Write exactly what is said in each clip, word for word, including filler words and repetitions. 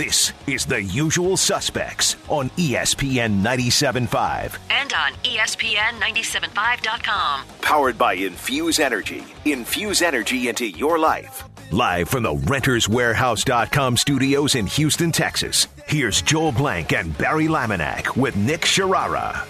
This is The Usual Suspects on E S P N ninety-seven point five. And on E S P N ninety-seven point five dot com. Powered by Infuse Energy. Infuse energy into your life. Live from the Renters Warehouse dot com studios in Houston, Texas. Here's Joel Blank and Barry Laminack with Nick Sharara.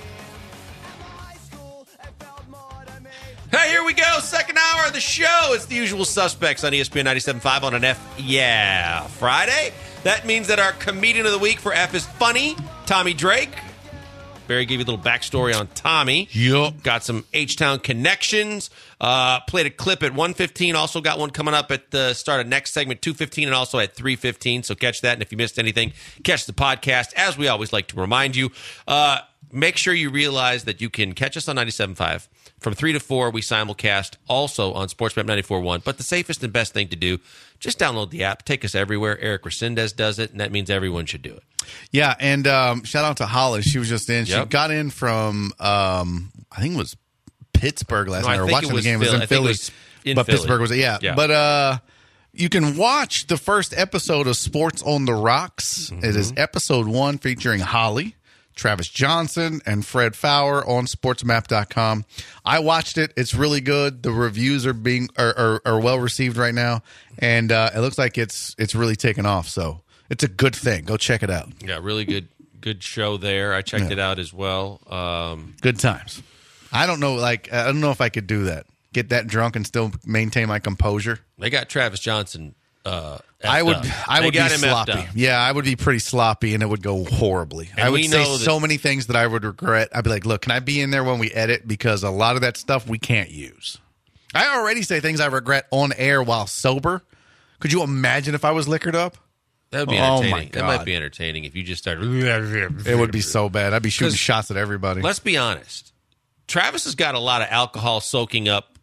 Hey, here we go. Second hour of the show. It's The Usual Suspects on E S P N ninety-seven point five on an F Yeah Friday. That means that our comedian of the week for F is funny, Tommy Drake. Barry gave you a little backstory on Tommy. Yup. Got some H-Town connections. Uh, played a clip at one fifteen. Also got one coming up at the start of next segment, two fifteen, and also at three fifteen. So catch that. And if you missed anything, catch the podcast. As we always like to remind you, uh, make sure you realize that you can catch us on ninety-seven point five. From three to four, we simulcast also on Sportsmap ninety-four point one. But the safest and best thing to do, just download the app. Take us everywhere. Eric Resendez does it, and that means everyone should do it. Yeah, and um, shout out to Holly. She was just in. She Yep. got in from, um, I think it was Pittsburgh last No, night. I Or think watching it was the game. It was Philly. in I think it Philly. was in but Philly. Pittsburgh was, yeah. Yeah. But uh, you can watch the first episode of Sports on the Rocks. Mm-hmm. It is episode one featuring Holly, Travis Johnson, and Fred Fowler on sportsmap dot com. I watched it. It's really good. The reviews are being are, are, are well received right now, and uh, it looks like it's it's really taken off. So it's a good thing. Go check it out. Yeah, really good good show there. I checked Yeah. it out as well. Um, Good times. I don't know, like I don't know if I could do that. Get that drunk and still maintain my composure. they got Travis Johnson. Uh, I would, up. I They would be got him effed sloppy. up. Yeah, I would be pretty sloppy, and it would go horribly. And I would we say know that- so many things that I would regret. I'd be like, "Look, can I be in there when we edit? Because a lot of that stuff we can't use." I already say things I regret on air while sober. Could you imagine if I was liquored up? That would be Oh, entertaining. my That might God. be entertaining if you just started. It would be so bad. I'd be shooting 'Cause shots at everybody. Let's be honest. Travis has got a lot of alcohol soaking up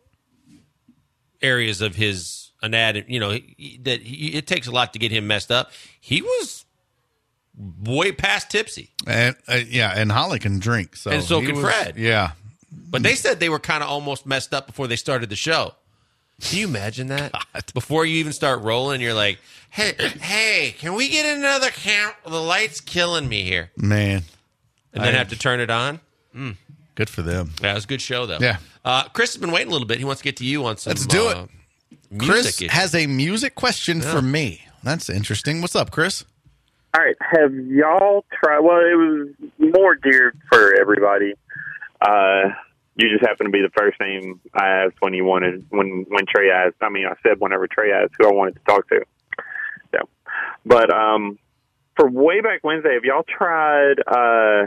areas of his anatomy. You know he, that he, it takes a lot to get him messed up. He was way past tipsy, And uh, yeah, and Holly can drink, so And so he can was- Fred. Yeah, but they said they were kind of almost messed up before they started the show. Can you imagine that? Before you even start rolling, you're like, "Hey, hey, can we get another count? The light's killing me here." man. And then I- have to turn it on. Good for them. Yeah, it was a good show, though. Yeah. Uh, Chris has been waiting a little bit. He wants to get to you on some. Let's do it. uh, Music Chris issues. has a music question for me. That's interesting. What's up, Chris? All right, have y'all tried? Well, it was more geared for everybody. Uh, you just happened to be the first name I asked when you wanted when when Trey asked. I mean, I said whenever Trey asked who I wanted to talk to. So, but um, for way back Wednesday, have y'all tried uh,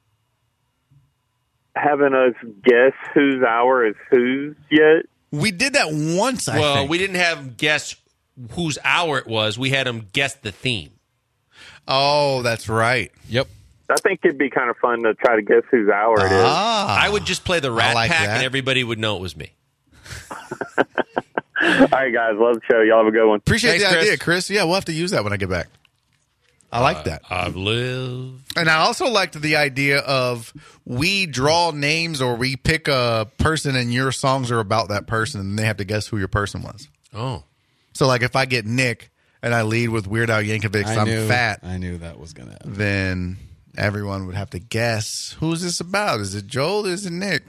having us guess whose hour is whose yet? We did that once, I well, think. we didn't have him guess whose hour it was. We had him guess the theme. Oh, that's right. Yep. I think it'd be kind of fun to try to guess whose hour it is. Ah. I would just play the Rat like Pack, that. and everybody would know it was me. All right, guys, love the show. Y'all have a good one. Appreciate Thanks, the Chris. idea, Chris. Yeah, we'll have to use that when I get back. I like that. I've lived. And I also liked the idea of we draw names or we pick a person and your songs are about that person and they have to guess who your person was. Oh, So, like, if I get Nick and I lead with Weird Al Yankovic, I I'm knew, fat, I knew that was going to happen. then everyone would have to guess, who's this about? Is it Joel? Is it Nick?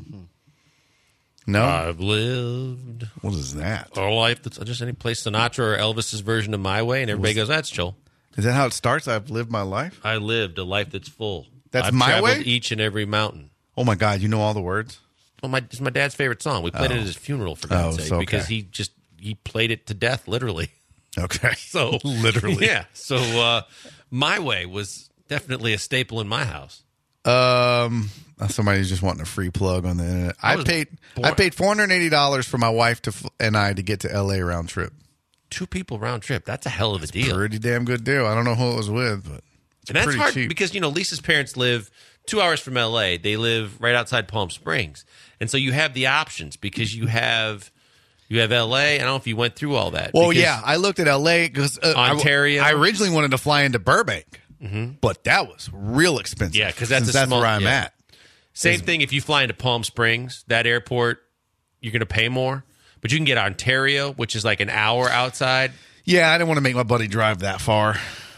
No? I've lived what is that? a life that's just any place Sinatra or Elvis's version of My Way, and everybody goes, "That's Joel." Is that how it starts? I've lived my life? I lived a life that's full. That's I've My traveled Way? each and every mountain. Oh, my God. You know all the words? Well, my it's my dad's favorite song. We played it at his funeral for God's Oh, sake so okay. because he just he played it to death, literally. Okay. So Literally. yeah. So uh, My Way was definitely a staple in my house. Um, somebody's just wanting a free plug on the internet. I, was paid born- I paid four hundred eighty dollars for my wife to f- and I to get to L A round trip. Two people round trip. That's a hell of a deal. Pretty damn good deal. I don't know who it was with, but it's And that's pretty hard cheap. because, you know, Lisa's parents live two hours from L A. They live right outside Palm Springs. And so you have the options because you have you have L A. I don't know if you went through all that. well, because yeah, I looked at L A because uh, Ontario. I, I originally wanted to fly into Burbank, but that was real expensive. Yeah, 'cause that's since a that's small- where I'm yeah. at. Same thing if you fly into Palm Springs, that airport, you're going to pay more. But you can get Ontario, which is like an hour outside. Yeah, I didn't want to make my buddy drive that far.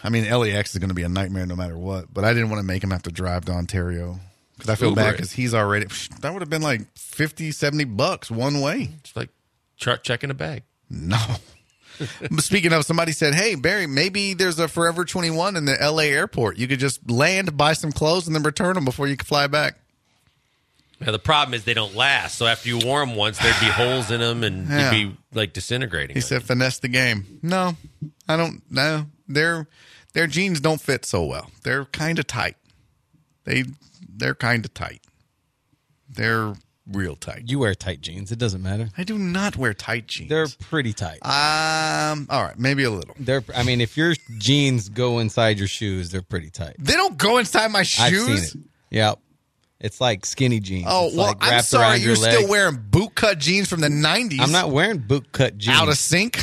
I mean, L A X is going to be a nightmare no matter what. But I didn't want to make him have to drive to Ontario because I feel Uber bad it. because he's already. That would have been like fifty, seventy bucks one way. It's like chart checking a bag. No. Speaking of, somebody said, hey, Barry, maybe there's a Forever twenty-one in the L A airport. You could just land, buy some clothes, and then return them before you can fly back. Now, the problem is they don't last. So after you wore them once, there'd be holes in them and Yeah. you'd be like disintegrating. He said, finesse the game. No, I don't. No, their their jeans don't fit so well. They're kind of tight. They they're kind of tight. They're real tight. You wear tight jeans. It doesn't matter. I do not wear tight jeans. They're pretty tight. um. All right, maybe a little. They're. I mean, if your jeans go inside your shoes, they're pretty tight. They don't go inside my shoes. I've seen it. Yep. It's like skinny jeans. Oh, It's well, like I'm wrapped sorry. around your You're still leg. wearing boot cut jeans from the nineties. I'm not wearing boot cut jeans. out of sync.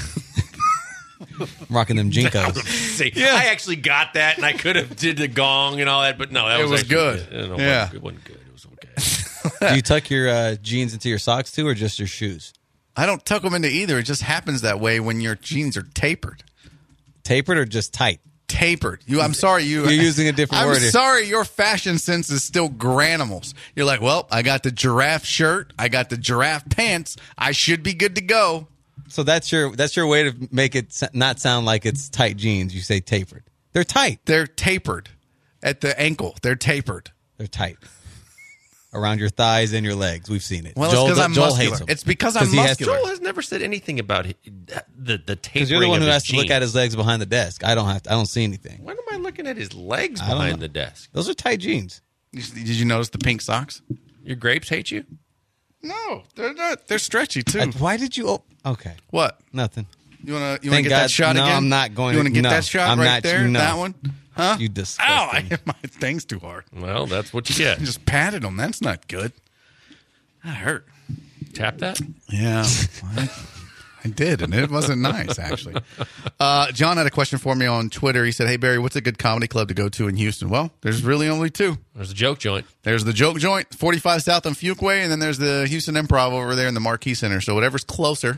I'm rocking them Jinkos. See, I actually got that, and I could have did the gong and all that, but no, that It was, was actually good. It, no, Yeah. it wasn't good. It was okay. Do you tuck your uh, jeans into your socks too, or just your shoes? I don't tuck them into either. It just happens that way when your jeans are tapered. Tapered or just tight? Tapered. You. I'm sorry. You. You're using a different I'm word here. sorry. Your fashion sense is still granimals. You're like, well, I got the giraffe shirt. I got the giraffe pants. I should be good to go. So that's your that's your way to make it s- not sound like it's tight jeans. You say tapered. They're tight. They're tapered at the ankle. They're tapered. They're tight. Around your thighs and your legs. We've seen it. Well, Joel, it's because I'm Joel muscular. hates them. It's because I'm he has- muscular. Joel has never said anything about it, the the tapering Because you're the one of who his has to look jeans. at his legs behind the desk. I don't have to. I don't see anything. When am I looking at his legs I don't behind know. the desk? Those are tight jeans. Did you notice the pink socks? Your grapes hate you? No, they're not. They're stretchy too. Uh, why did you? Oh, okay, What? nothing. You want to? You want Thank to get that God- shot no, again? I'm not going You want to- to get no, that shot I'm right not- there? no. That one? Huh? You Ow! disgusting. I, my thing's too hard. Well, that's what you get. I just patted them. That's not good. That hurt. Tap that. Yeah, I, I did, and it wasn't nice, actually. Uh, John had a question for me on Twitter. He said, hey, Barry, what's a good comedy club to go to in Houston? Well, there's really only two. There's a joke joint. There's the Joke Joint, forty-five South on Fuquay, and then there's the Houston Improv over there in the Marquee Center. So whatever's closer.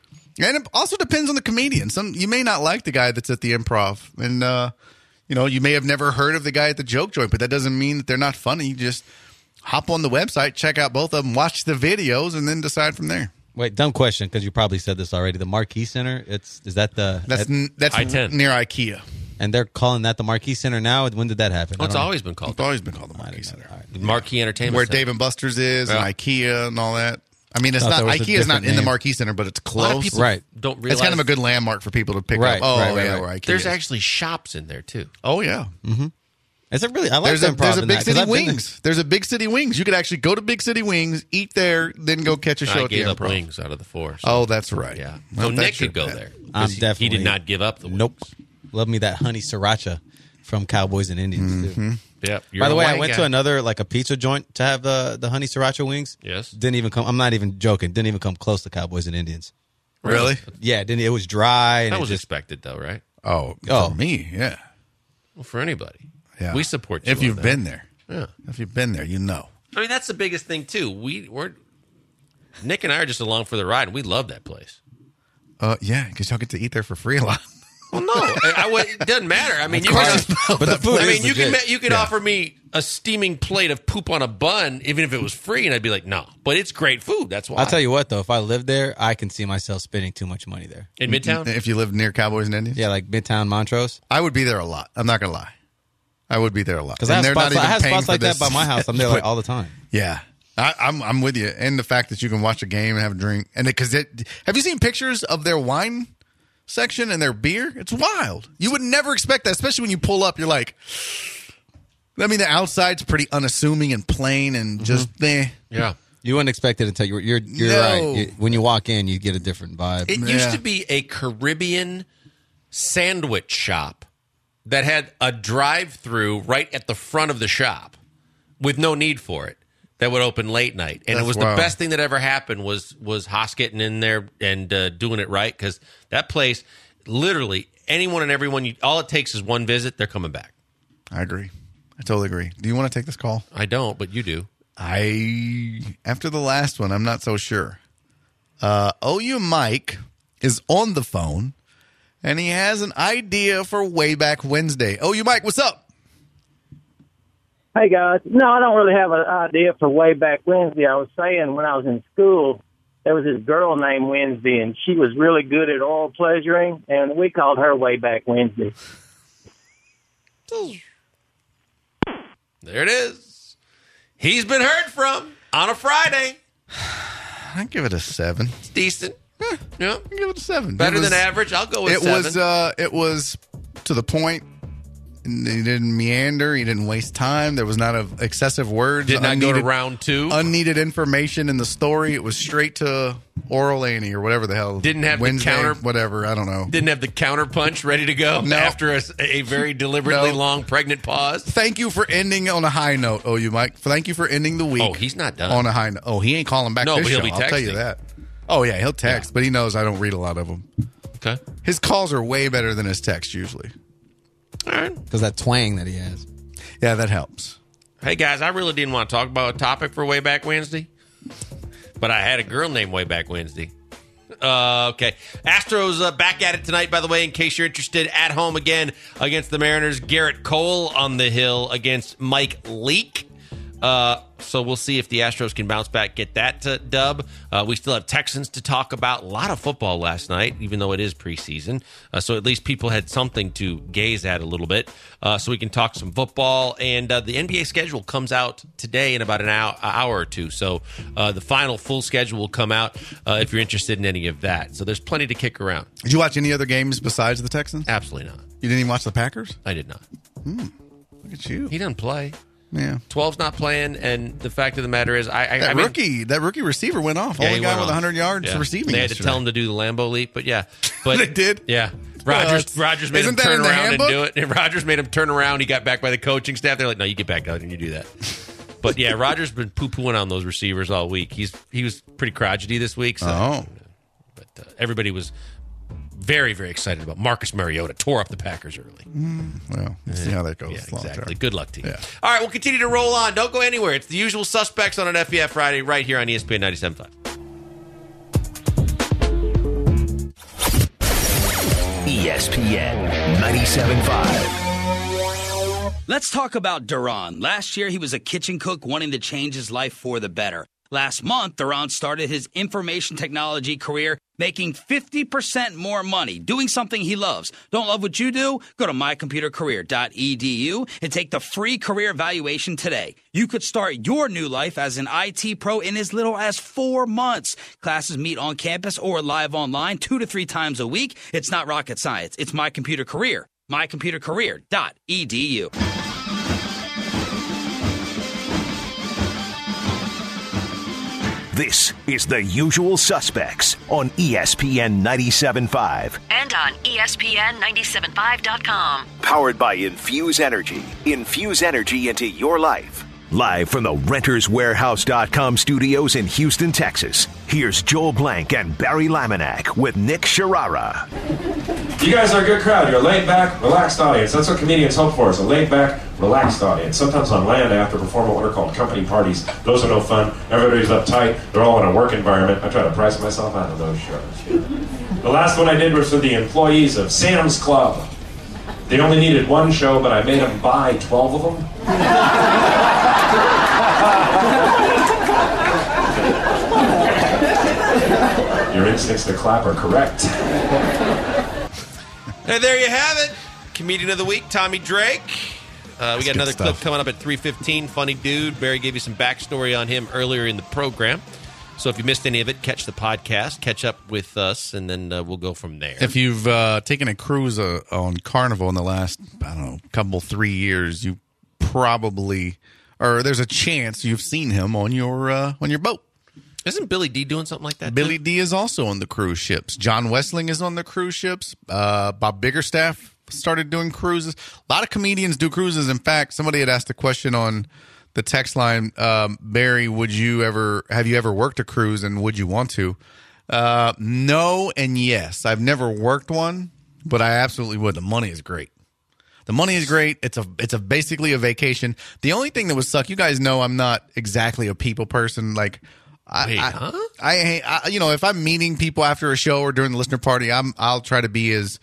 And it also depends on the comedian. Some you may not like the guy that's at the Improv, and uh, you know you may have never heard of the guy at the Joke Joint, but that doesn't mean that they're not funny. You just hop on the website, check out both of them, watch the videos, and then decide from there. Wait, dumb question because you probably said this already. The Marquee Center. It's is that the That's that- n- that's I ten. near IKEA. and they're calling that the Marquee Center now. When did that happen? Well, I it's don't know. always been It's called always been called the Marquee Center. the Marquee Entertainment Where Center. Dave and Buster's is, Yeah. and IKEA and all that. I mean, it's Thought not there was a IKEA is not different in the name. Marquee Center, but it's A lot of close. people Right. don't realize It's kind of a good landmark for people to pick Right, up. Oh, right, right, yeah, right. where IKEA There's is. actually shops in there too. Oh, yeah. Is it really? I like There's a, the improv there's a in Big that, 'cause City I've been there. Wings. There's a Big City Wings. You could actually go to Big City Wings, eat there, then go catch a show I at the gave up Improv. wings out of the four. so- Oh, that's right. yeah. Well, so that's Nick could your go bad. there. 'cause I'm he- He definitely did not give up the wings. Nope. Love me that honey sriracha from Cowboys and Indians Mm-hmm. too. Yep. You're By the a way, I white went guy. to another like a pizza joint to have the the honey sriracha wings. Yes. Didn't even come. I'm not even joking. Didn't even come close to Cowboys and Indians. Really? Yeah, it didn't it was dry and That it was just expected, though, right? Oh, Oh. for me, yeah. Well, for anybody. Yeah. We support you If on you've that. been there. Yeah. If you've been there, you know. I mean, that's the biggest thing too. We we're Nick and I are just along for the ride, and we love that place. Uh, yeah, because y'all get to eat there for free a lot. Well, no, I, I would- it doesn't matter. I mean, you course. can, But the food I is mean, you can legit. ma- you could Yeah. offer me a steaming plate of poop on a bun, even if it was free, and I'd be like, no. But it's great food. That's why. I'll tell you what though, if I lived there, I can see myself spending too much money there. in Midtown. If you live near Cowboys and Indians, Yeah, like Midtown Montrose. I would be there a lot. I'm not gonna lie. I would be there a lot. Because I And have they're spots, not I even have paying spots for like that this. by my house. I'm there like But- all the time. Yeah, I, I'm I'm with you. And the fact that you can watch a game and have a drink, and because it, have you seen pictures of their wine section and their beer? It's wild. You would never expect that, especially when you pull up. You're like, I mean, the outside's pretty unassuming and plain, and just eh. Yeah. You wouldn't expect it until you're you're, you're No. right. You, when you walk in, you get a different vibe. It Yeah. used to be a Caribbean sandwich shop that had a drive-through right at the front of the shop with no need for it. That would open late night, and That's it was wild. the best thing that ever happened. Was was Haas getting in there and uh, doing it right, because that place, literally anyone and everyone, you, all it takes is one visit. They're coming back. I agree. I totally agree. Do you want to take this call? I don't, but you do. I after the last one, I'm not so sure. Uh, O U Mike is on the phone, and he has an idea for Way Back Wednesday. Oh, you Mike, what's up? Hey, guys. No, I don't really have an idea for Way Back Wednesday. I was saying when I was in school, there was this girl named Wednesday, and she was really good at oil pleasuring, and we called her Way Back Wednesday. There it is. He's been heard from on a Friday. I'd give it a seven. It's decent. Yeah, Yeah. I'd give it a seven. Better It was- than average. I'll go with It seven. was uh, it was to the point. He didn't meander. He didn't waste time. There was not a excessive words. Did not go to unneeded- round two. Unneeded information in the story. It was straight to Oral Annie or whatever the hell. Didn't have the Wednesday, counter- whatever. I don't know. Didn't have the counter punch ready to go No. after a, a very deliberately No. long pregnant pause. Thank you for ending on a high note. Oh, you Mike. Thank you for ending the week. Oh, he's not done. on a high note. Oh, he ain't calling back. No, this but he'll show, be I'll tell you texting. that. Oh yeah, he'll text, but he knows I don't read a lot of them. Okay. His calls are way better than his texts usually. All right. Because that twang that he has. Yeah, that helps. Hey, guys, I really didn't want to talk about a topic for Way Back Wednesday, but I had a girl named Way Back Wednesday. Uh, okay. Astros uh, back at it tonight, by the way, in case you're interested, at home again against the Mariners. Garrett Cole on the hill against Mike Leake. Uh, so we'll see if the Astros can bounce back, get that uh, dub. Uh, we still have Texans to talk about. A lot of football last night, even though it is preseason. Uh, so at least people had something to gaze at a little bit. Uh, so we can talk some football. And uh, the N B A schedule comes out today in about an hour, hour or two. So uh, the final full schedule will come out uh, if you're interested in any of that. So there's plenty to kick around. Did you watch any other games besides the Texans? Absolutely not. You didn't even watch the Packers? I did not. Look at you. He doesn't play. Yeah. twelve's not playing, and the fact of the matter is, I, I, That I mean, rookie, that rookie receiver went off. Yeah, Only he guy went with off. one hundred yards Yeah. receiving. They had to yesterday. tell him to do the Lambo leap, but yeah, but They did? Yeah, Well, Rogers. that's- Rogers made him isn't that turn in the around and handbook? do it. And Rogers made him turn around. He got back by the coaching staff. They're like, "No, you get back out and you do that." But yeah, Rogers been poo pooing on those receivers all week. He's he was pretty crotchety this week. So, Oh. but uh, everybody was very very excited about Marcus Mariota. Tore up the Packers early. Well, we'll see how that goes. Yeah, long exactly. term. Good luck to you. Yeah. All right, we'll continue to roll on. Don't go anywhere. It's the usual suspects on an F B F Friday right here on E S P N ninety-seven point five. E S P N ninety-seven point five. Let's talk about Duran. Last year, he was a kitchen cook wanting to change his life for the better. Last month, Duran started his information technology career making fifty percent more money, doing something he loves. Don't love what you do? Go to my computer career dot e d u and take the free career evaluation today. You could start your new life as an I T pro in as little as four months. Classes meet on campus or live online two to three times a week. It's not rocket science. It's My Computer Career. my computer career dot e d u. This is The Usual Suspects on E S P N ninety-seven point five. And on E S P N ninety-seven point five dot com. Powered by Infuse Energy. Infuse energy into your life. Live from the Renters Warehouse dot com studios in Houston, Texas. Here's Joel Blank and Barry Laminack with Nick Sharara. You guys are a good crowd. You're a laid-back, relaxed audience. That's what comedians hope for, is a laid-back, relaxed audience. Sometimes on land, I have to perform at what are called company parties. Those are no fun. Everybody's uptight. They're all in a work environment. I try to price myself out of those shows. The last one I did was for the employees of Sam's Club. They only needed one show, but I made them buy twelve of them. Your instincts to clap are correct. And there you have it. Comedian of the week, Tommy Drake. Uh, we got good another stuff. clip coming up at three fifteen. Funny dude. Barry gave you some backstory on him earlier in the program. So if you missed any of it, catch the podcast, catch up with us, and then uh, we'll go from there. If you've uh, taken a cruise uh, on Carnival in the last, I don't know, couple, three years, you probably, or there's a chance you've seen him on your uh, on your boat. Isn't Billy D doing something like that? Billy too? D is also on the cruise ships. John Wessling is on the cruise ships. Uh, Bob Biggerstaff started doing cruises. A lot of comedians do cruises. In fact, somebody had asked a question on the text line, um, Barry, would you ever, have you ever worked a cruise and would you want to? Uh, no and yes. I've never worked one, but I absolutely would. The money is great. The money is great. It's a it's a basically a vacation. The only thing that would suck, you guys know I'm not exactly a people person. Like, I, Wait, I, huh? I, I, you know, if I'm meeting people after a show or during the listener party, I'm I'll try to be as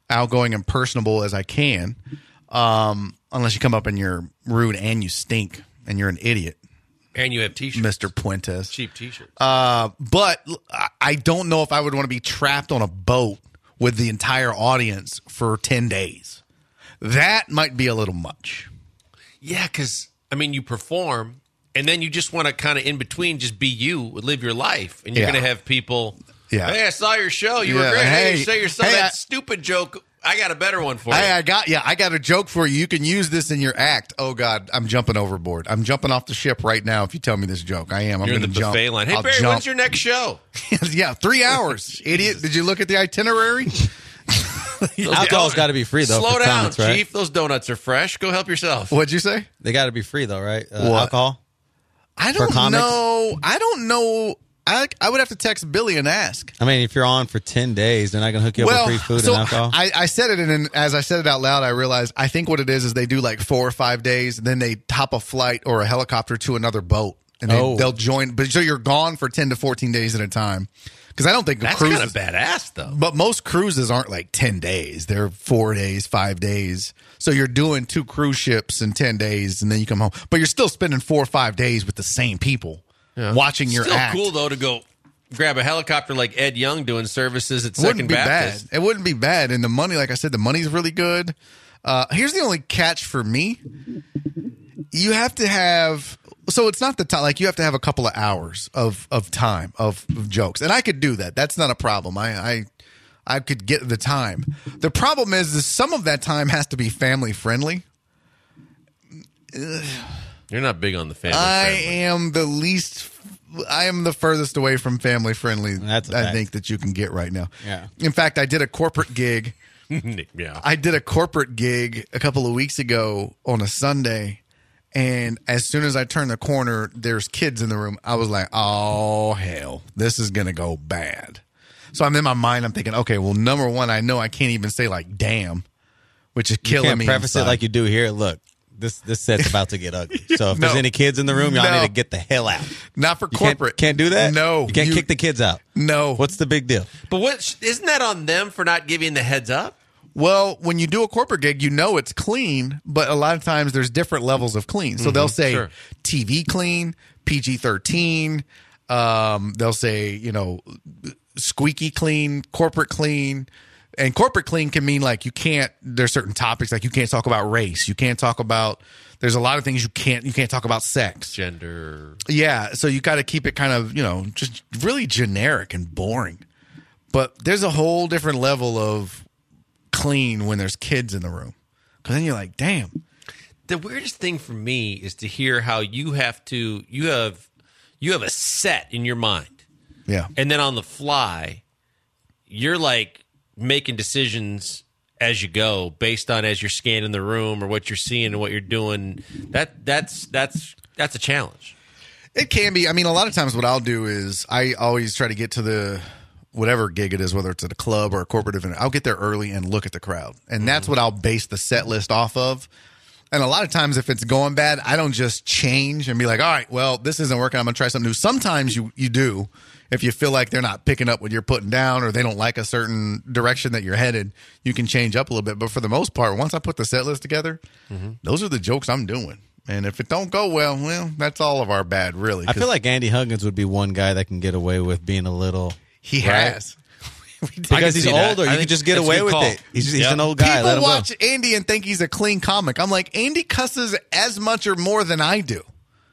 outgoing and personable as I can, um, unless you come up and you're rude and you stink and you're an idiot. And you have T-shirts. Mister Puentes. Cheap T-shirts. Uh, but I don't know if I would want to be trapped on a boat with the entire audience for ten days. That might be a little much. Yeah, because, I mean, you perform, and then you just want to kind of in between just be you, live your life. And you're Yeah. going to have people, Yeah. hey, I saw your show. You Yeah, were great. Hey, hey, say yourself hey, that I- stupid joke. I got a better one for Hey, you. I got yeah, I got a joke for you. You can use this in your act. Oh God, I'm jumping overboard. I'm jumping off the ship right now. If you tell me this joke, I am. I'm You're in going the to jump. buffet line. Hey, I'll Barry, jump. when's your next show? Yeah, three hours, idiot. Did you look at the itinerary? Alcohol's got to be free though. Slow for down, comics, right? Chief. Those donuts are fresh. Go help yourself. What'd you say? They got to be free though, right? Uh, What? Alcohol. I For don't comics? know. I don't know. I I would have to text Billy and ask. I mean, if you're on for ten days, they're not going to hook you up Well, with free food so and alcohol. I, I said it, and then as I said it out loud, I realized I think what it is is they do like four or five days, and then they hop a flight or a helicopter to another boat, and they, Oh. they'll join. But so you're gone for ten to fourteen days at a time. Because I don't think a That's cruise kind of badass, though. But most cruises aren't like ten days. They're four days, five days. So you're doing two cruise ships in ten days, and then you come home. But you're still spending four or five days with the same people watching your Still act. cool, though, to go grab a helicopter like Ed Young doing services at It wouldn't Second be Baptist. bad. It wouldn't be bad. And the money, like I said, the money's really good. Uh, here's the only catch for me. You have to have, so it's not the time, like you have to have a couple of hours of, of time of, of jokes. And I could do that. That's not a problem. I, I, I could get the time. The problem is, is some of that time has to be family friendly. You're not big on the family. I friendly. am the least, I am the furthest away from family friendly That's a I fact. think that you can get right now. Yeah. In fact, I did a corporate gig. yeah. I did a corporate gig a couple of weeks ago on a Sunday, and as soon as I turned the corner, there's kids in the room. I was like, oh, hell, this is going to go bad. So I'm in my mind, I'm thinking, okay, well, number one, I know I can't even say like, damn, which is You killing can't me. preface inside. it like you do here. Look, this this set's about to get ugly. So if No. there's any kids in the room, y'all No. need to get the hell out. Not for You can't, corporate. can't do that? No. You can't You- kick the kids out. No. What's the big deal? But what isn't that on them for not giving the heads up? Well, when you do a corporate gig, you know it's clean, but a lot of times there's different levels of clean. So they'll say sure. T V clean, P G thirteen. Um, they'll say, you know, squeaky clean, corporate clean. And corporate clean can mean like you can't, there's certain topics, like you can't talk about race. You can't talk about, there's a lot of things you can't, you can't talk about sex. Gender. Yeah. So you got to keep it kind of, you know, just really generic and boring. But there's a whole different level of clean when there's kids in the room. Because then you're like, damn. The weirdest thing for me is to hear how you have to you have you have a set in your mind, Yeah. and then on the fly, you're like making decisions as you go based on as you're scanning the room or what you're seeing and what you're doing. That that's that's that's a challenge. It can be. I mean, a lot of times what I'll do is I always try to get to the whatever gig it is, whether it's at a club or a corporate event. I'll get there early and look at the crowd. And that's what I'll base the set list off of. And a lot of times if it's going bad, I don't just change and be like, all right, well, this isn't working. I'm going to try something new. Sometimes you, you do. If you feel like they're not picking up what you're putting down or they don't like a certain direction that you're headed, you can change up a little bit. But for the most part, once I put the set list together, those are the jokes I'm doing. And if it don't go well, well, that's all of our bad, really. I feel like Andy Huggins would be one guy that can get away with being a little. he right? has. Because he's see that. older, I you can think just get that's a away good with call. it. He's, he's Yep. an old guy. People Let him watch go. Andy and think he's a clean comic. I'm like, Andy cusses as much or more than I do.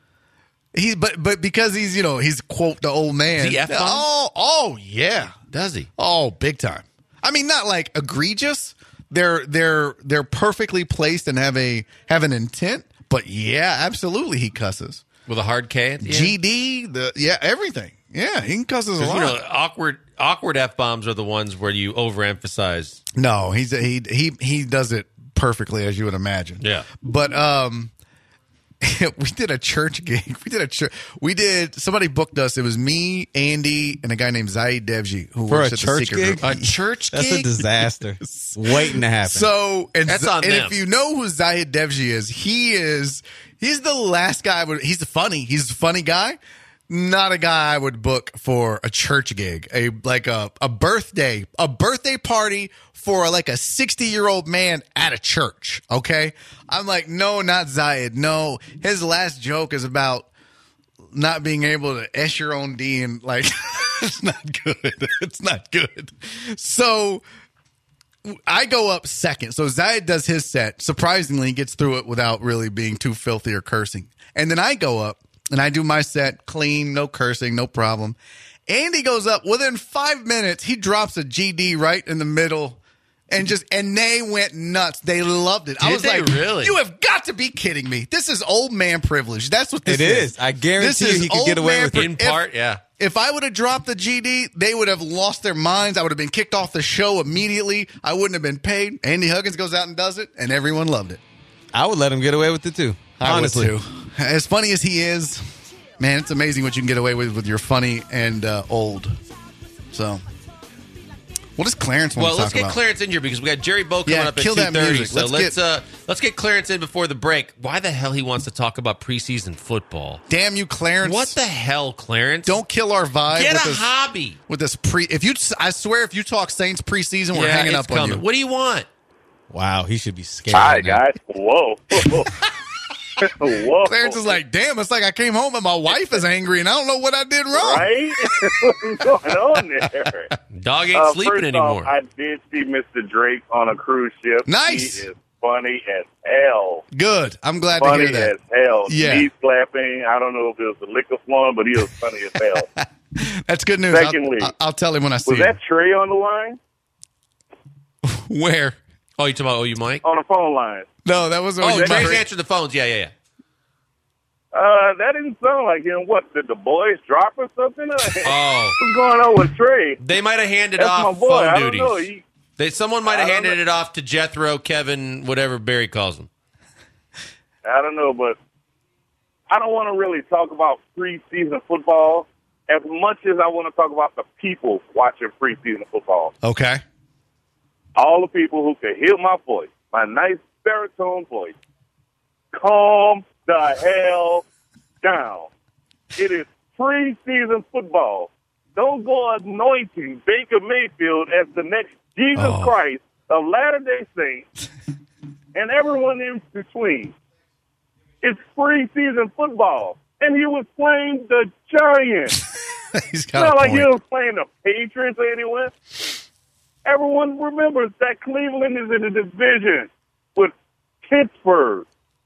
He's but but because he's, you know, he's quote the old man. Does he F-bomb? Oh, oh yeah. Does he? Oh, big time. I mean, not like egregious. They're they're they're perfectly placed and have a have an intent. But yeah, absolutely, he cusses. With a hard K at the end? G D, the yeah, everything. Yeah, he cusses a 'Cause, lot. you know, awkward awkward F bombs are the ones where you overemphasize. No, he's he he he does it perfectly, as you would imagine. Yeah. But um, we did a church gig. We did a church. We did. Somebody booked us. It was me, Andy, and a guy named Zaid Devji who For works a at the church Secret gig? Group. A church That's gig? a disaster waiting to happen. So and, That's Z- on and them. if you know who Zahid Devji is, he is he's the last guy. I would- He's funny. He's a funny guy. not a guy I would book for a church gig, a like a, a birthday, a birthday party for like a sixty-year-old man at a church, okay? I'm like, no, not Zayed. No, his last joke is about not being able to S your own D, and like, it's not good. It's not good. So I go up second. So Zayed does his set. Surprisingly, gets through it without really being too filthy or cursing. And then I go up. And I do my set clean, no cursing, no problem. Andy goes up. Within five minutes, he drops a G D right in the middle. And just and they went nuts. They loved it. Did I was they like, really? You have got to be kidding me. This is old man privilege. That's what this It is. is. I guarantee This you is he could old get away man with pri- it. In if- part, yeah. If I would have dropped the G D, they would have lost their minds. I would have been kicked off the show immediately. I wouldn't have been paid. Andy Huggins goes out and does it, and everyone loved it. I would let him get away with it too. I Honestly. would too. As funny as he is, man, it's amazing what you can get away with with your funny and uh, old. So, what does Clarence want Well, to let's talk get about? Clarence in here because we got Jerry Bow coming Yeah, up at kill two that thirty. music. So Let's let's get- uh, let's get Clarence in before the break. Why the hell he wants to talk about preseason football? Damn you, Clarence! What the hell, Clarence? Don't kill our vibe. Get with a this, hobby. with this pre. If you, I swear, if you talk Saints preseason, we're yeah, hanging it's up on coming. you. What do you want? Wow, he should be scared. Hi, right now. guys. Whoa. Whoa. Clarence is like, damn, it's like I came home and my wife is angry and I don't know what I did wrong. Right? What's going on there? Dog ain't Uh, sleeping first anymore. Off, I did see Mister Drake on a cruise ship. Nice. He is funny as hell. Good. I'm glad Funny to hear that. as hell. Yeah. Knee slapping. I don't know if it was the liquor flowing, but he was funny as hell. That's good news. I'll- Secondly, I'll, I'll tell him when I see Was him. that Trey on the line? Where? oh, you talking about oh, you Mike? On the phone line? No, that was Oh, only Trey's Mike. answering the phones. Yeah, yeah, yeah. Uh, that didn't sound like him. What, did the boys drop or something? Oh, What's going on with Trey? they might have handed That's off my boy. phone I don't duties. know. He, They, someone might have I don't handed know. it off to Jethro, Kevin, whatever Barry calls him. I don't know, but I don't want to really talk about preseason football as much as I want to talk about the people watching preseason football. Okay. All the people who can hear my voice, my nice baritone voice. Calm the hell down. It is preseason football. Don't go anointing Baker Mayfield as the next Jesus Oh. Christ of Latter-day Saints and everyone in between. It's preseason football. And he was playing the Giants. He's It's got not a like point. he was playing the Patriots anywhere. Everyone remembers that Cleveland is in a division with Pittsburgh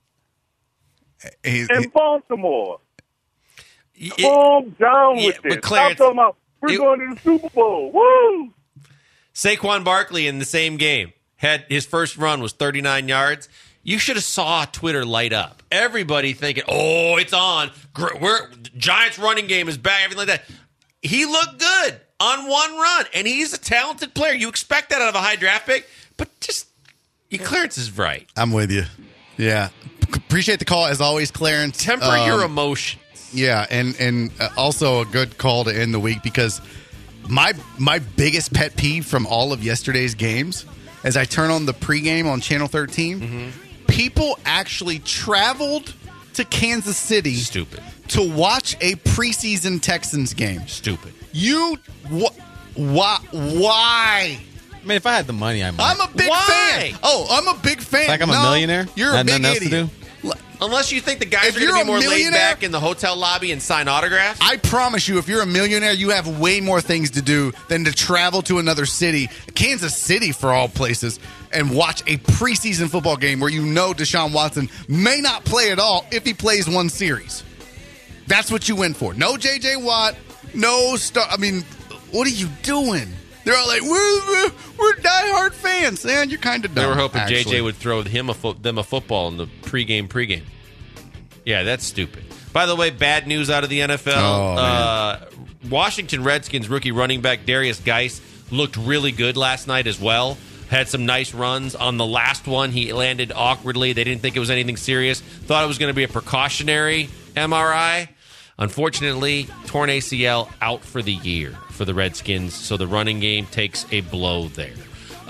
He's- and he- Baltimore. It- Calm down yeah, with but this. Clarence, Stop talking about we're it- going to the Super Bowl. Woo! Saquon Barkley in the same game had his first run was thirty-nine yards. You should have saw Twitter light up. Everybody thinking, "Oh, it's on. Gr- We're Giants running game is back." Everything like that. He looked good on one run, and he's a talented player. You expect that out of a high draft pick, but just your Clarence is right. I'm with you. Yeah. Appreciate the call as always, Clarence. Temper Um, your emotion. Yeah, and and uh, also a good call to end the week because my my biggest pet peeve from all of yesterday's games, as I turn on the pregame on Channel thirteen, Mm-hmm. people actually traveled to Kansas City Stupid. to watch a preseason Texans game. Stupid. You wh- why why? I mean, if I had the money, I might. I'm a big Why? fan. Oh, I'm a big fan. Like I'm a No, millionaire? You're I a had big nothing else to idiot. do? Unless you think the guys If are going you're to a be more laid millionaire- back in the hotel lobby and sign autographs. I promise you, if you're a millionaire, you have way more things to do than to travel to another city, Kansas City for all places, and watch a preseason football game where you know Deshaun Watson may not play at all if he plays one series. That's what you went for. No J J Watt, no star. I mean, what are you doing? They're all like, we're, we're, we're diehard fans. Man, you're kind of dumb. They were hoping actually. J J would throw him a fo- them a football in the pregame pregame. Yeah, that's stupid. By the way, bad news out of the N F L. Oh, uh, Washington Redskins rookie running back Darius Geis looked really good last night as well. Had some nice runs. On the last one, he landed awkwardly. They didn't think it was anything serious. Thought it was going to be a precautionary M R I. Unfortunately, torn A C L, out for the year for the Redskins, so the running game takes a blow there.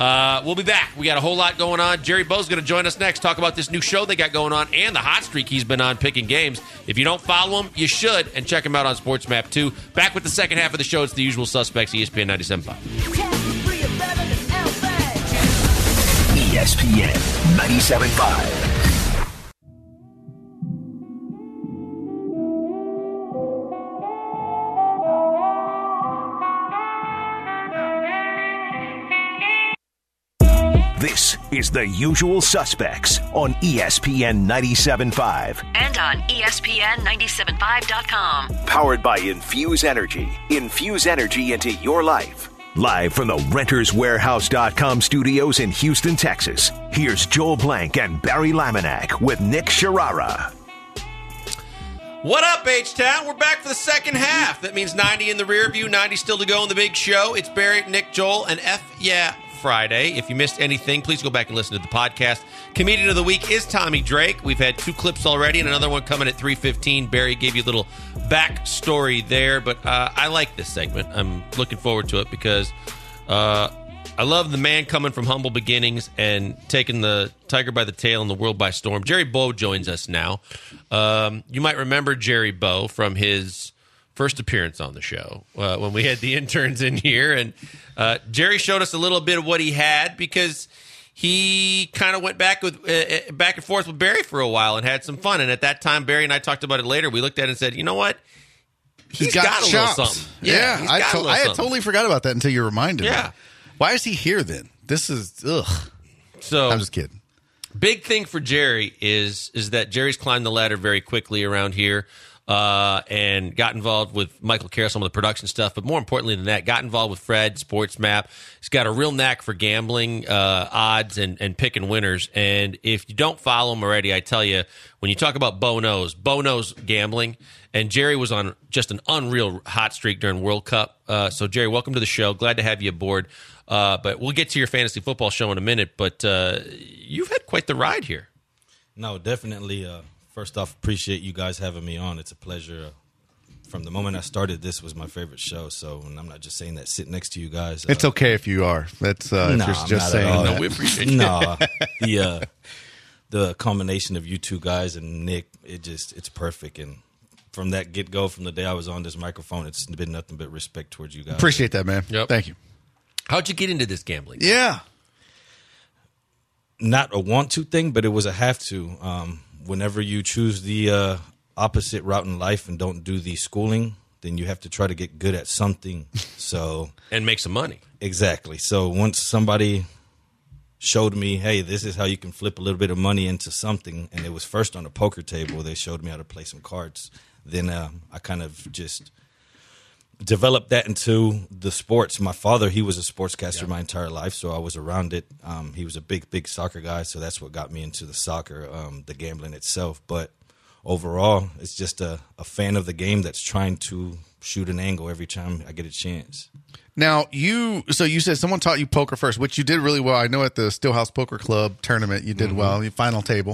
Uh, we'll be back. We got a whole lot going on. Jerry Bo's going to join us next, talk about this new show they got going on and the hot streak he's been on picking games. If you don't follow him, you should, and check him out on SportsMap too. Back with the second half of the show. It's the usual suspects, E S P N ninety-seven point five. E S P N ninety-seven point five. This is The Usual Suspects on E S P N ninety-seven point five. And on E S P N ninety-seven point five dot com. Powered by Infuse Energy. Infuse energy into your life. Live from the Renters Warehouse dot com studios in Houston, Texas, here's Joel Blank and Barry Laminack with Nick Sharara. What up, H-Town? We're back for the second half. That means ninety in the rear view, ninety still to go in the big show. It's Barry, Nick, Joel, and F Yeah Friday. If you missed anything, please go back and listen to the podcast. Comedian of the week is Tommy Drake. We've had two clips already and another one coming at three fifteen. Barry gave you a little backstory there, but uh, I like this segment. I'm looking forward to it because uh, I love the man coming from humble beginnings and taking the tiger by the tail and the world by storm. Jerry Bo joins us now. Um, you might remember Jerry Bo from his first appearance on the show uh, when we had the interns in here, and uh, Jerry showed us a little bit of what he had because he kind of went back with uh, back and forth with Barry for a while and had some fun. And at that time, Barry and I talked about it later. We looked at it and said, you know what? he's, he's got, got, a chops. little something. Yeah, he's I, got to- a little I had something. totally forgot about that until you reminded Yeah. me. Why is he here then? This is ugh. So I'm just kidding. Big thing for Jerry is is that Jerry's climbed the ladder very quickly around here uh, and got involved with Michael Carroll, some of the production stuff. But more importantly than that, got involved with Fred, SportsMap. He's got a real knack for gambling uh, odds and, and picking winners. And if you don't follow him already, I tell you, when you talk about Bo knows, Bo knows gambling. And Jerry was on just an unreal hot streak during World Cup. Uh, so, Jerry, welcome to the show. Glad to have you aboard. Uh, but we'll get to your fantasy football show in a minute. But uh, you've had quite the ride here. No, definitely. Uh, first off, appreciate you guys having me on. It's a pleasure. Uh, from the moment I started, this was my favorite show. So, and I'm not just saying that sitting next to you guys. Uh, It's okay if you are. That's uh, no, if you're I'm just not at saying all. that. No, we appreciate you. No, the uh, the combination of you two guys and Nick, it just it's perfect. And from that get go, from the day I was on this microphone, it's been nothing but respect towards you guys. Appreciate that, man. Yep. Thank you. How'd you get into this gambling? Yeah. Not a want to thing, but it was a have to. Um, whenever you choose the uh, opposite route in life and don't do the schooling, then you have to try to get good at something. So And make some money. exactly. So once somebody showed me, hey, this is how you can flip a little bit of money into something, and it was first on a poker table. They showed me how to play some cards. Then uh, I kind of just developed that into the sports. My father, he was a sportscaster my entire life, so I was around it. Um, he was a big, big soccer guy, so that's what got me into the soccer, um, the gambling itself. But overall, it's just a, a fan of the game that's trying to shoot an angle every time I get a chance. Now, you, so you said someone taught you poker first, which you did really well. I know at the Stillhouse Poker Club tournament, you did Mm-hmm. well, your final table.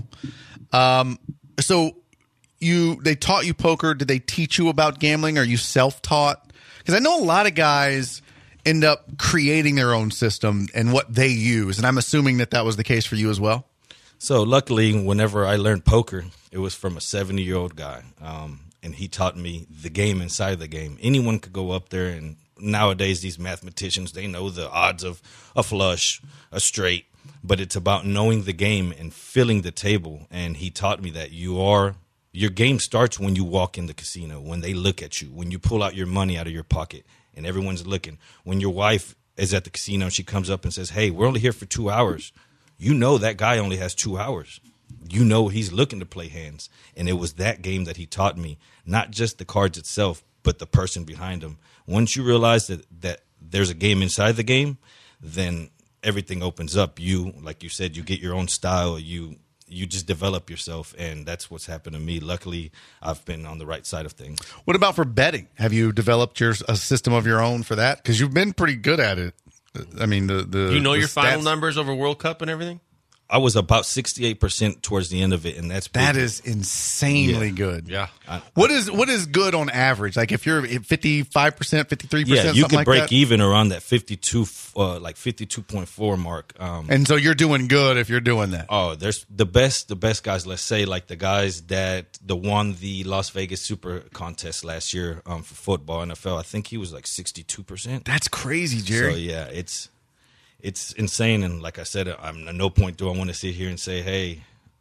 Um, so you, they taught you poker. Did they teach you about gambling? Are you self-taught? Because I know a lot of guys end up creating their own system and what they use. And I'm assuming that that was the case for you as well. So luckily, whenever I learned poker, it was from a seventy-year-old guy, um, and he taught me the game inside the game. Anyone could go up there, and nowadays these mathematicians, they know the odds of a flush, a straight, but it's about knowing the game and filling the table. And he taught me that you are your game starts when you walk in the casino, when they look at you, when you pull out your money out of your pocket and everyone's looking. When your wife is at the casino and she comes up and says, hey, we're only here for two hours. You know that guy only has two hours. You know he's looking to play hands. And it was that game that he taught me, not just the cards itself, but the person behind them. Once you realize that, that there's a game inside the game, then everything opens up. You, like you said, you get your own style. You you just develop yourself, and that's what's happened to me. Luckily, I've been on the right side of things. What about for betting? Have you developed your a system of your own for that? Because you've been pretty good at it. I mean, the the You know the your final stats- numbers over World Cup and everything? I was about sixty-eight percent towards the end of it, and that's that big. is insanely Yeah. good. Yeah. I- What is what is good on average? Like if you're fifty-five percent, fifty-three percent, Yeah, you something could like break that? even around that fifty-two, uh, like fifty-two point four mark. Um, And so you're doing good if you're doing that. oh, there's the best, the best guys. Let's say like the guys that the won the Las Vegas Super Contest last year um, for football N F L. I think he was like sixty-two percent. That's crazy, Jerry. So yeah, it's it's insane. And like I said, I'm at no point do I want to sit here and say, hey,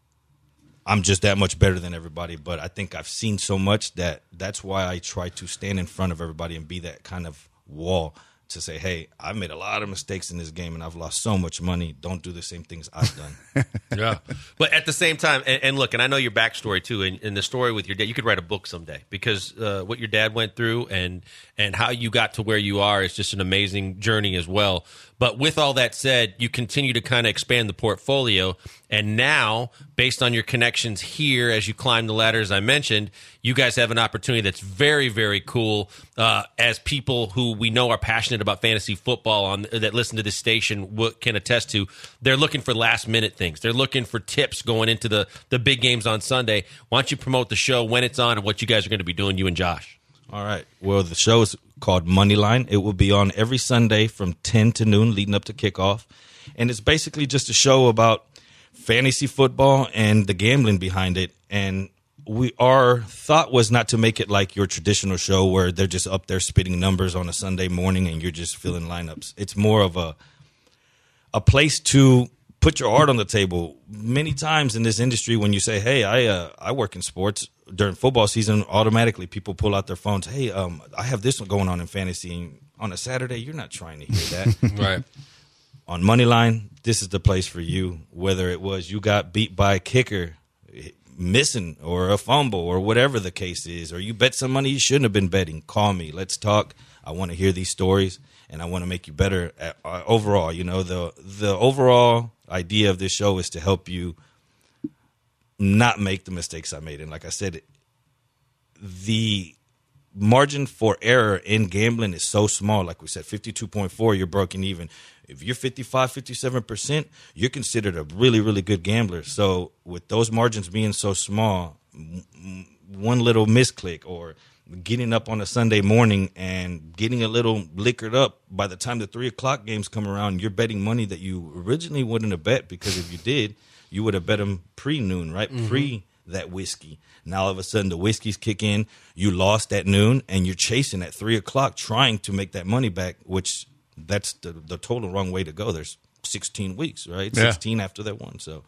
I'm just that much better than everybody. But I think I've seen so much that that's why I try to stand in front of everybody and be that kind of wall to say, hey, I've made a lot of mistakes in this game and I've lost so much money. Don't do the same things I've done. Yeah. But at the same time, and, and look, and I know your backstory too, and, and the story with your dad, you could write a book someday because uh, what your dad went through and and how you got to where you are is just an amazing journey as well. But with all that said, you continue to kind of expand the portfolio. And now, based on your connections here as you climb the ladder, as I mentioned, you guys have an opportunity that's very, very cool. Uh, as people who we know are passionate about fantasy football on that listen to this station w- can attest to, they're looking for last minute things. They're looking for tips going into the, the big games on Sunday. Why don't you promote the show, when it's on, and what you guys are going to be doing, you and Josh? All right. Well, the show is called Moneyline. It will be on every Sunday from ten to noon leading up to kickoff. And it's basically just a show about fantasy football and the gambling behind it. And we our thought was not to make it like your traditional show where they're just up there spitting numbers on a Sunday morning and you're just filling lineups. It's more of a a place to put your art on the table. Many times in this industry, when you say, hey, I uh, I work in sports, during football season, automatically people pull out their phones. Hey, um, I have this one going on in fantasy. And on a Saturday, you're not trying to hear that. Right. On Moneyline, this is the place for you. Whether it was you got beat by a kicker, missing, or a fumble, or whatever the case is, or you bet some money you shouldn't have been betting, call me. Let's talk. I want to hear these stories, and I want to make you better at, uh, overall. You know, the the overall idea of this show is to help you not make the mistakes I made. And like I said, the margin for error in gambling is so small. Like we said, fifty-two point four, you're broken even. If you're fifty-five, fifty-seven percent, you're considered a really, really good gambler. So with those margins being so small, one little misclick or getting up on a Sunday morning and getting a little liquored up, by the time the three o'clock games come around, you're betting money that you originally wouldn't have bet, because if you did, you would have bet them pre-noon, right? Mm-hmm. Pre that whiskey. Now all of a sudden the whiskeys kick in, you lost at noon, and you're chasing at three o'clock trying to make that money back, which that's the, the total wrong way to go. There's sixteen weeks, right? Yeah. sixteen after that one. So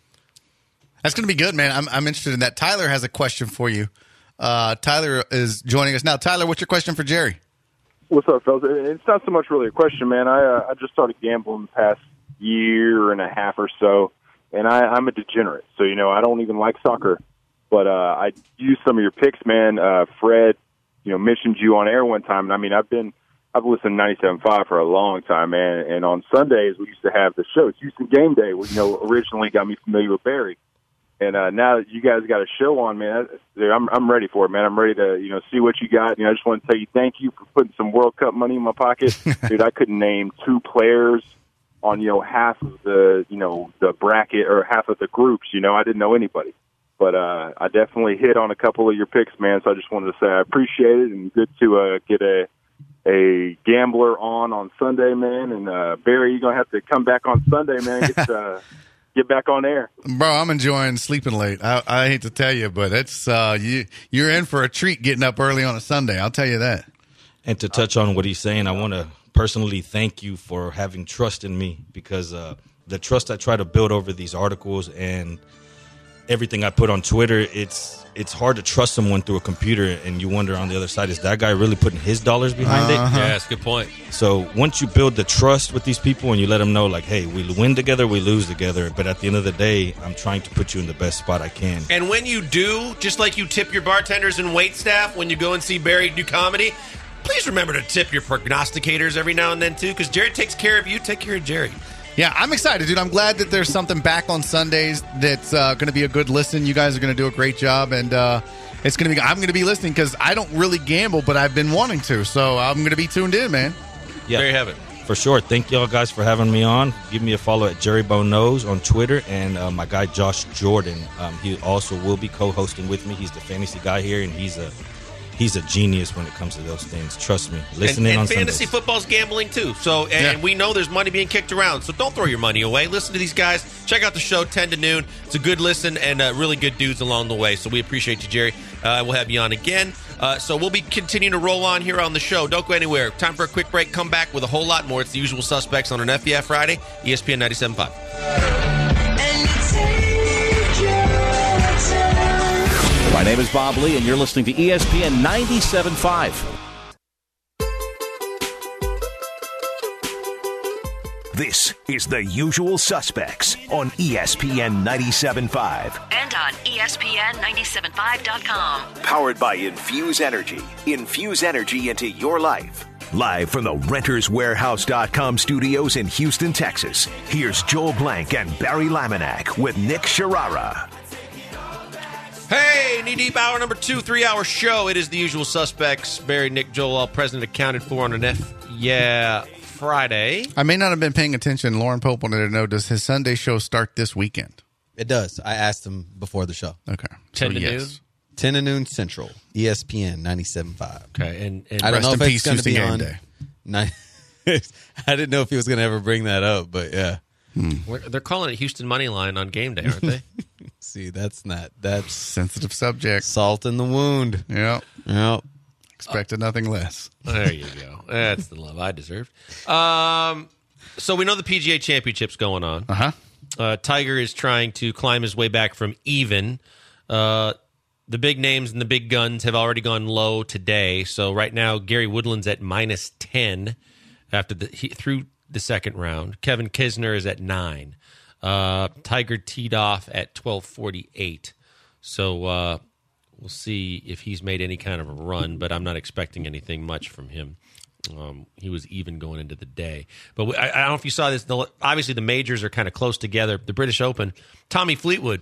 that's going to be good, man. I'm, I'm interested in that. Tyler has a question for you. Uh, Tyler is joining us now. Tyler, what's your question for Jerry? What's up, fellas? It's not so much really a question, man. I uh, I just started gambling the past year and a half or so, and I, I'm a degenerate. So, you know, I don't even like soccer, but uh, I use some of your picks, man. Uh, Fred, you know, mentioned you on air one time, and I mean, I've been I've listened to ninety-seven point five for a long time, man. And on Sundays we used to have the show, it's Houston Game Day, which, you know, originally got me familiar with Barry. And uh, now that you guys got a show on, man, I'm I'm ready for it, man. I'm ready to, you know, see what you got. You know, I just want to tell you thank you for putting some World Cup money in my pocket. Dude, I couldn't name two players on, you know, half of the, you know, the bracket or half of the groups. You know, I didn't know anybody. But uh, I definitely hit on a couple of your picks, man. So I just wanted to say I appreciate it, and good to uh, get a a gambler on on Sunday, man. And uh, Barry, you're gonna have to come back on Sunday, man. Get, uh, get back on air, bro. I'm enjoying sleeping late. I, I hate to tell you, but it's uh, you. You're in for a treat getting up early on a Sunday. I'll tell you that. And to touch on what he's saying, I want to personally thank you for having trust in me, because uh, the trust I try to build over these articles and everything I put on Twitter, it's it's hard to trust someone through a computer, and you wonder on the other side, is that guy really putting his dollars behind uh-huh. it? Yeah, that's a good point. So once you build the trust with these people and you let them know, like, hey, we win together, we lose together, but at the end of the day, I'm trying to put you in the best spot I can. And when you do, just like you tip your bartenders and wait staff when you go and see Barry do comedy, please remember to tip your prognosticators every now and then, too, because Jerry takes care of you. Take care of Jerry. Yeah, I'm excited, dude. I'm glad that there's something back on Sundays that's uh, going to be a good listen. You guys are going to do a great job, and uh, it's going to be. I'm going to be listening because I don't really gamble, but I've been wanting to, so I'm going to be tuned in, man. Yeah. There you have it. For sure. Thank y'all guys for having me on. Give me a follow at Jerry Bone Knows on Twitter, and uh, my guy Josh Jordan. Um, he also will be co-hosting with me. He's the fantasy guy here, and he's a he's a genius when it comes to those things. Trust me. Listen and, in and on fantasy Sundays. football's gambling too. So, and Yeah. we know there's money being kicked around. So don't throw your money away. Listen to these guys. Check out the show ten to noon. It's a good listen and uh, really good dudes along the way. So we appreciate you, Jerry. Uh, we'll have you on again. Uh, so we'll be continuing to roll on here on the show. Don't go anywhere. Time for a quick break. Come back with a whole lot more. It's the Usual Suspects on an F B I Friday, E S P N ninety-seven point five. My name is Bob Lee, and you're listening to E S P N ninety-seven point five. This is The Usual Suspects on E S P N ninety-seven point five. And on E S P N ninety-seven point five dot com. Powered by Infuse Energy. Infuse energy into your life. Live from the Renters Warehouse dot com studios in Houston, Texas, here's Joel Blank and Barry Laminack with Nick Sharara. Hey, Knee Deep Hour number two, three-hour show. It is The Usual Suspects. Barry, Nick, Joel, all present, accounted for on an F Yeah Friday. I may not have been paying attention. Lauren Pope wanted to know, does his Sunday show start this weekend? It does. I asked him before the show. Okay. ten to noon? ten to noon Central. E S P N ninety-seven point five. Okay. And, and I don't know Rest if in it's peace, going to be Houston on. Game Day. Nine, I didn't know if he was going to ever bring that up, but yeah. We're- they're calling it Houston Moneyline on game day, aren't they? See, that's not that's Sensitive subject. salt in the wound. Yep. Yep. Expected nothing less. There you go. That's the love I deserved. Um, so we know the P G A Championship's going on. Uh-huh. Uh, Tiger is trying to climb his way back from even. Uh, the big names and the big guns have already gone low today. So right now, Gary Woodland's at minus ten after the he, through the second round. Kevin Kisner is at nine. Uh, Tiger teed off at twelve forty-eight. So uh, we'll see if he's made any kind of a run, but I'm not expecting anything much from him. Um, he was even going into the day. But we, I, I don't know if you saw this. The, obviously, the majors are kind of close together. The British Open, Tommy Fleetwood,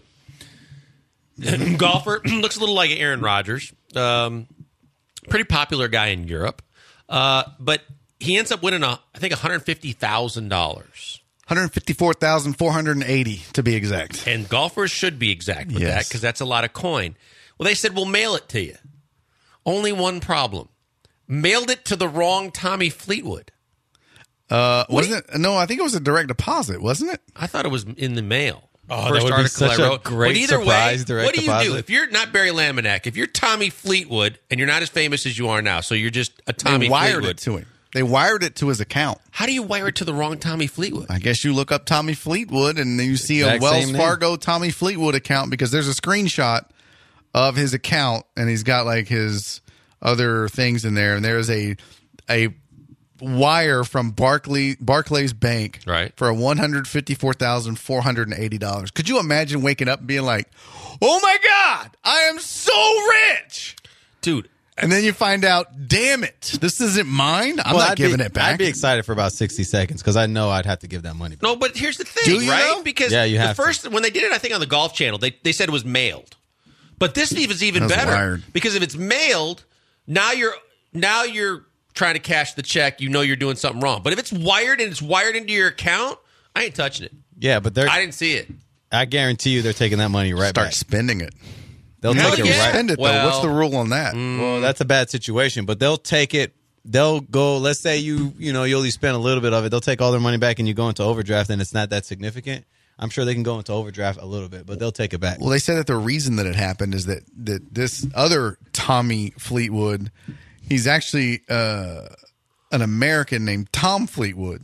golfer, looks a little like Aaron Rodgers. Um, pretty popular guy in Europe. Uh, but he ends up winning, a, I think, one hundred fifty thousand dollars. one hundred fifty-four thousand four hundred eighty to be exact. And golfers should be exact with Yes. that because that's a lot of coin. Well, they said, we'll mail it to you. Only one problem. Mailed it to the wrong Tommy Fleetwood. Uh, wasn't it? No, I think it was a direct deposit, wasn't it? I thought it was in the mail. Oh, that would be such a great But either surprise way, direct what do you do? deposit. If you're not Barry Laminack, if you're Tommy Fleetwood and you're not as famous as you are now, so you're just a Tommy They wired Fleetwood. it to him. They wired it to his account. How do you wire it to the wrong Tommy Fleetwood? I guess you look up Tommy Fleetwood and then you see a Exact Wells same name. Fargo Tommy Fleetwood account because there's a screenshot of his account and he's got like his other things in there. And there's a a wire from Barclay Barclays Bank Right. for one hundred fifty-four thousand four hundred eighty dollars. Could you imagine waking up and being like, oh my God, I am so rich? Dude. And then you find out, damn it, this isn't mine. I'm Well, not I'd giving be, it back. I'd be excited for about sixty seconds because I know I'd have to give that money back. No, but here's the thing, Do you right? know? Because Yeah, you the have to. first when they did it, I think on the Golf Channel, they they said it was mailed. But this is even That was better wired. because if it's mailed, now you're now you're trying to cash the check. You know you're doing something wrong. But if it's wired and it's wired into your account, I ain't touching it. Yeah, but they're. I I, didn't see it. guarantee you, they're taking that money right Start back. spending it. They'll Hell take it yeah. right. Spend it, though. Well- What's the rule on that? Well, that's a bad situation, but they'll take it. They'll go. Let's say you, you know, you only spend a little bit of it. They'll take all their money back, and you go into overdraft, and it's not that significant. I'm sure they can go into overdraft a little bit, but they'll take it back. Well, they said that the reason that it happened is that, that this other Tommy Fleetwood, he's actually uh, an American named Tom Fleetwood,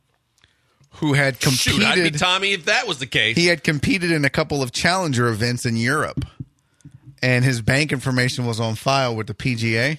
who had competed. Shoot, I'd be Tommy if that was the case. He had competed in a couple of challenger events in Europe, and his bank information was on file with the P G A.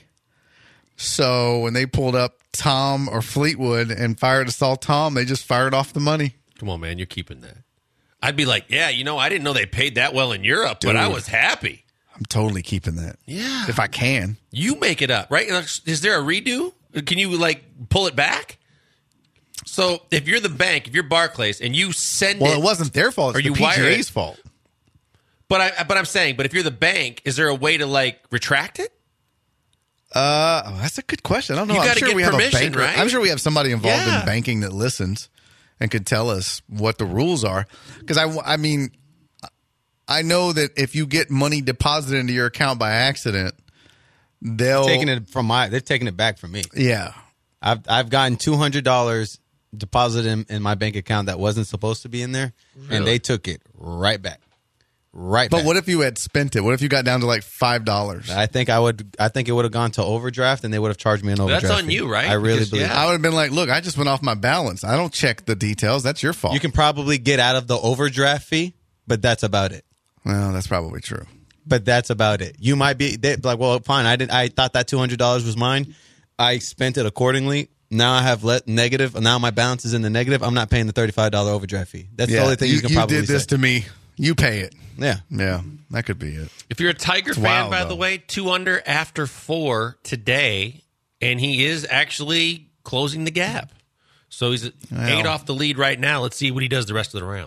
So when they pulled up Tom or Fleetwood and fired us all Tom, they just fired off the money. Come on, man, you're keeping that. I'd be like, yeah, you know, I didn't know they paid that well in Europe, but I Dude. was happy. I'm totally keeping that. Yeah. If I can. You make it up, right? Is there a redo? Can you like pull it back? So if you're the bank, if you're Barclays, and you send Well, it, it wasn't their fault. or It's you the wire P G A's it. fault. But I, but I'm saying, but if you're the bank, is there a way to like retract it? Uh, oh, that's a good question. I don't know. You I'm gotta sure get we have a permission, banker. right? I'm sure we have somebody involved Yeah. in banking that listens and could tell us what the rules are. Because I, I mean, I know that if you get money deposited into your account by accident, they'll taking it from my. They're taking it back from me. Yeah, I've I've gotten two hundred dollars deposited in, in my bank account that wasn't supposed to be in there, Really? and they took it right back, right. But back. what if you had spent it? What if you got down to like five dollars? I think I would. I think it would have gone to overdraft, and they would have charged me an overdraft. That's on fee. you, right? I really Because, believe. yeah. I would have been like, look, I just went off my balance. I don't check the details. That's your fault. You can probably get out of the overdraft fee, but that's about it. Well, that's probably true. But that's about it. You might be they, like, well, fine. I didn't. I thought that two hundred dollars was mine. I spent it accordingly. Now I have let negative. Now my balance is in the negative. I'm not paying the thirty-five dollars overdraft fee. That's yeah, the only thing you, can probably did this say. to me. You pay it. Yeah, yeah, that could be it. If you're a Tiger It's fan, wild, by though. the way, two under after four today, and he is actually closing the gap. So he's Well. eight off the lead right now. Let's see what he does the rest of the round.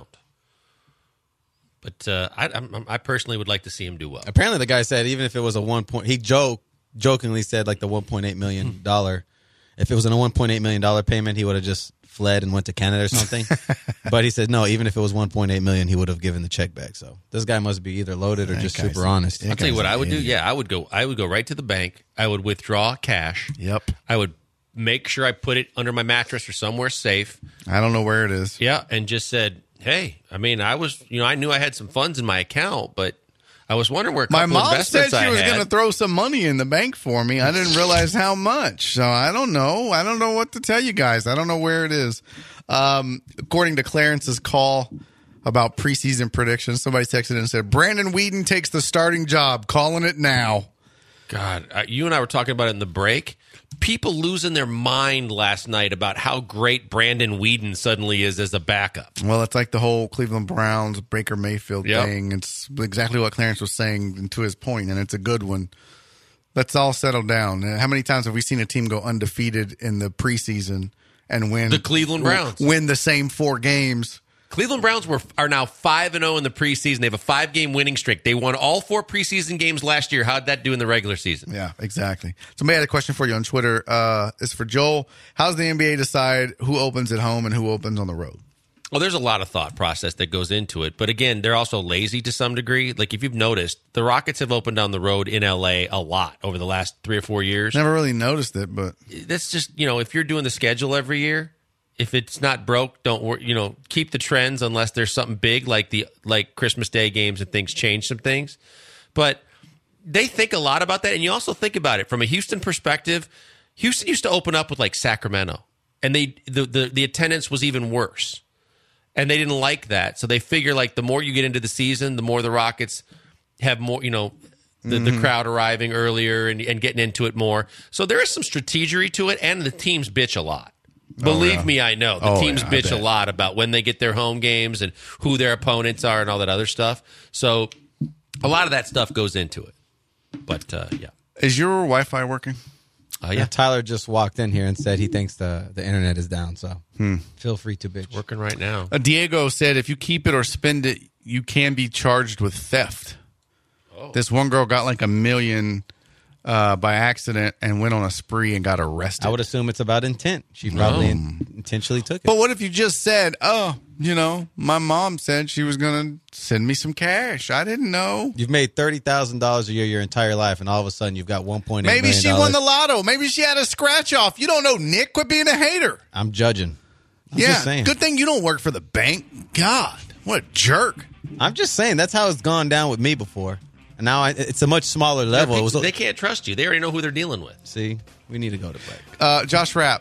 But uh, I, I'm, I personally would like to see him do well. Apparently, the guy said even if it was a one point, he joke jokingly said like the one point eight million dollar. If it was a one point eight million dollar payment, he would have just fled and went to Canada or something. But he said no. Even if it was one point eight million, he would have given the check back. So this guy must be either loaded or That just guy's- super honest. I'll tell you what I would do. Yeah, I would go. I would go right to the bank. I would withdraw cash. Yep. I would make sure I put it under my mattress or somewhere safe. I don't know where it is. Yeah, and just said, "Hey, I mean, I was, you know, I knew I had some funds in my account, but I was wondering where a My couple mom said investments she I was had." going to throw some money in the bank for me. I didn't realize how much. So I don't know. I don't know what to tell you guys. I don't know where it is. Um, according to Clarence's call about preseason predictions, somebody texted in and said, Brandon Whedon takes the starting job. Calling it now. God, uh, you and I were talking about it in the break. People losing their mind last night about how great Brandon Whedon suddenly is as a backup. Well, it's like the whole Cleveland Browns, Baker Mayfield Yep. thing. It's exactly what Clarence was saying to his point, and it's a good one. Let's all settle down. How many times have we seen a team go undefeated in the preseason and win? The Cleveland Browns. Win the same four games. Cleveland Browns were are now five and zero in the preseason. They have a five game winning streak. They won all four preseason games last year. How'd that do in the regular season? Yeah, exactly. Somebody had a question for you on Twitter. Uh, it's for Joel. How's the N B A decide who opens at home and who opens on the road? Well, there's a lot of thought process that goes into it. But again, they're also lazy to some degree. Like if you've noticed, the Rockets have opened on the road in L A a lot over the last three or four years. Never really noticed it, but That's just, you know, if you're doing the schedule every year, if it's not broke, don't worry, you know, keep the trends unless there's something big like the like Christmas Day games and things change some things. But they think a lot about that. And you also think about it from a Houston perspective. Houston used to open up with like Sacramento, and they the the, the attendance was even worse. And they didn't like that. So they figure like the more you get into the season, the more the Rockets have more, you know, the, the Mhm. crowd arriving earlier and, and getting into it more. So there is some strategery to it, and the teams bitch a lot. Believe yeah. me, I know. The Oh, teams yeah, I bitch a bet. lot about when they get their home games and who their opponents are and all that other stuff. So a lot of that stuff goes into it. But, uh, yeah. Is your Wi-Fi working? Uh, yeah. Tyler just walked in here and said he thinks the, the internet is down. So Hmm. feel free to bitch. Working right now. Uh, Diego said if you keep it or spend it, you can be charged with theft. Oh. This one girl got like a million uh, by accident and went on a spree and got arrested. I would assume it's about intent. She probably Oh. in- intentionally took it. But what if you just said, oh, you know, my mom said she was going to send me some cash. I didn't know. You've made thirty thousand dollars a year your entire life, and all of a sudden you've got one point eight Maybe million she won dollars. the lotto. Maybe she had a scratch off. You don't know, Nick. Quit being a hater. I'm judging. I'm yeah. just saying. Good thing you don't work for the bank. God, what a jerk. I'm just saying that's how it's gone down with me before. And now I, it's a much smaller level. It was, They can't trust you. They already know who they're dealing with. see, we need to go to break. Uh, Josh Rapp,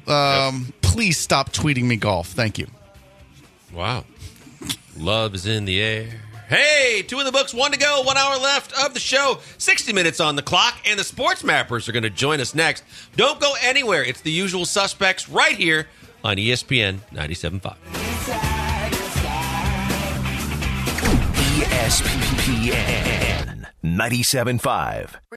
um, please stop tweeting me golf. Thank you. Wow. Love is in the air. Hey, two in the books, one to go, one hour left of the show, sixty minutes on the clock, and the Sports Mappers are going to join us next. Don't go anywhere. It's the usual suspects right here on E S P N ninety-seven point five. E S P N ninety-seven point five.